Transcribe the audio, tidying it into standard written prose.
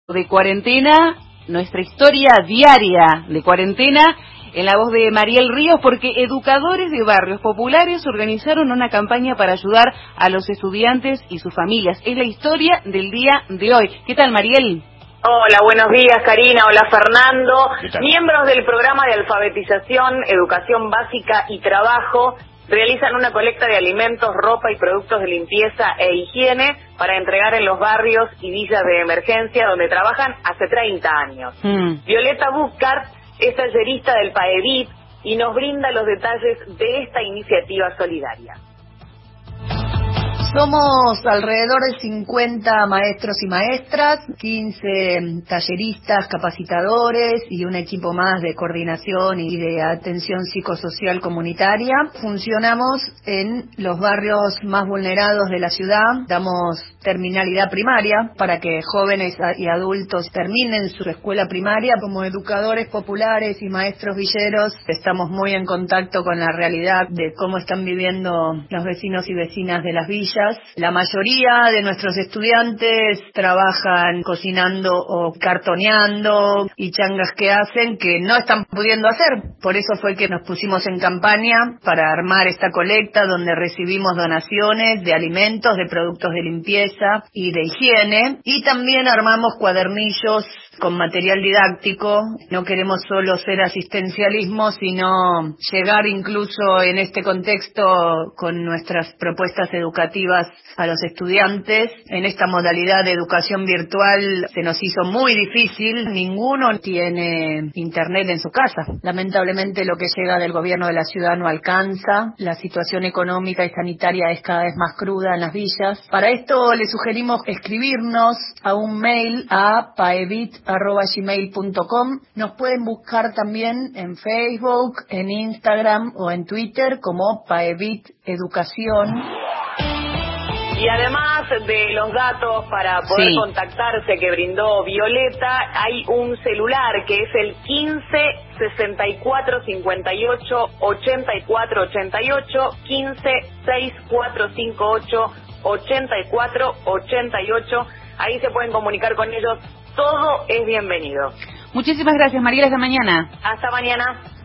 de cuarentena, nuestra historia diaria de cuarentena, en la voz de Mariel Ríos, porque educadores de barrios populares organizaron una campaña para ayudar a los estudiantes y sus familias. Es la historia del día de hoy. ¿Qué tal, Mariel? Hola, buenos días, Karina. Hola, Fernando. Miembros del programa de alfabetización, educación básica y trabajo realizan una colecta de alimentos, ropa y productos de limpieza e higiene para entregar en los barrios y villas de emergencia donde trabajan hace 30 años. Violeta Buscart es tallerista del PAEBIT y nos brinda los detalles de esta iniciativa solidaria. Somos alrededor de 50 maestros y maestras, 15 talleristas, capacitadores y un equipo más de coordinación y de atención psicosocial comunitaria. Funcionamos en los barrios más vulnerados de la ciudad, damos terminalidad primaria para que jóvenes y adultos terminen su escuela primaria. Como educadores populares y maestros villeros estamos muy en contacto con la realidad de cómo están viviendo los vecinos y vecinas de las villas. La mayoría de nuestros estudiantes trabajan cocinando o cartoneando y changas que hacen que no están pudiendo hacer. Por eso fue que nos pusimos en campaña para armar esta colecta donde recibimos donaciones de alimentos, de productos de limpieza y de higiene, y también armamos cuadernillos con material didáctico. No queremos solo ser asistencialismo, sino llegar incluso en este contexto con nuestras propuestas educativas a los estudiantes. En esta modalidad de educación virtual se nos hizo muy difícil. Ninguno tiene internet en su casa. Lamentablemente lo que llega del gobierno de la ciudad no alcanza. La situación económica y sanitaria es cada vez más cruda en las villas. Para esto les sugerimos escribirnos a un mail a paebit@gmail.com. Nos pueden buscar también en Facebook, en Instagram o en Twitter como Paebit Educación. Y además de los datos para poder contactarse que brindó Violeta, hay un celular que es el 15 64 58 84 88, 15 6458 84 88. Ahí se pueden comunicar con ellos. Todo es bienvenido. Muchísimas gracias, Mariel. Hasta mañana. Hasta mañana.